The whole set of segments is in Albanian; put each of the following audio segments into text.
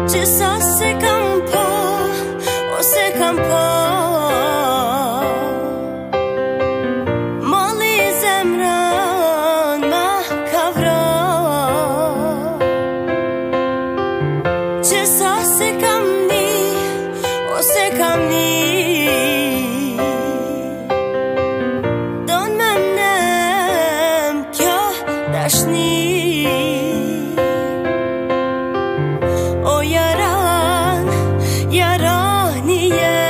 Qësa se kam po, ose kam po Malli zemrën ma ka vro Qësa se kam ni, ose kam ni Don me mnem kjo dashni O yaran, yarani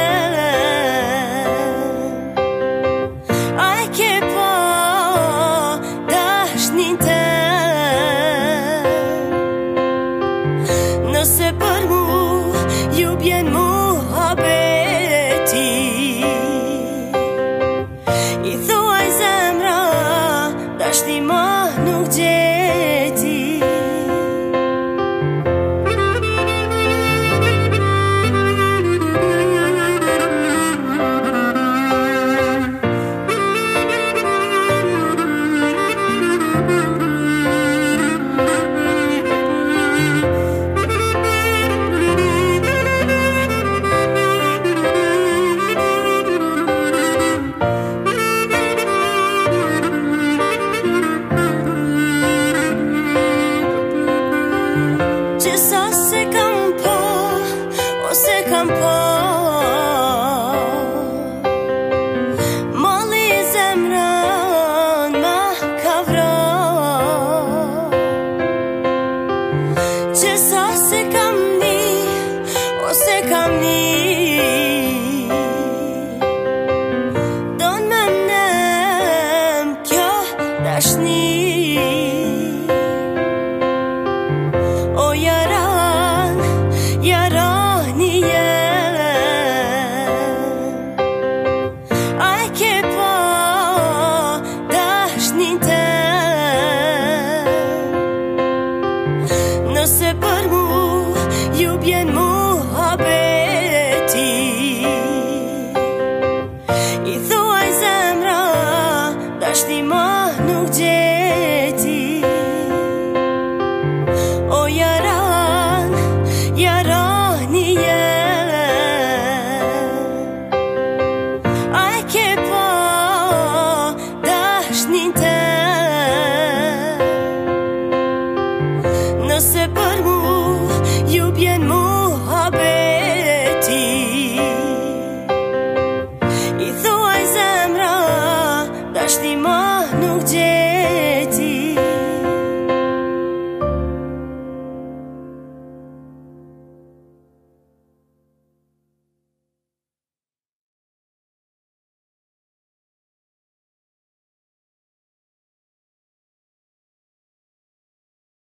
Ai ke po dashnin tem Nëse për mu ju bjen muhabeti I thuaj zemra dashni ma nuk gjeti Qësa se kam po, ose kam po Malli zemrën ma ka vro Qësa se kam ni, ose kam ni Don me mnem kjo dashni O yaran, yarani Ai ke po dashnin tem Nëse për mu ju bjen mu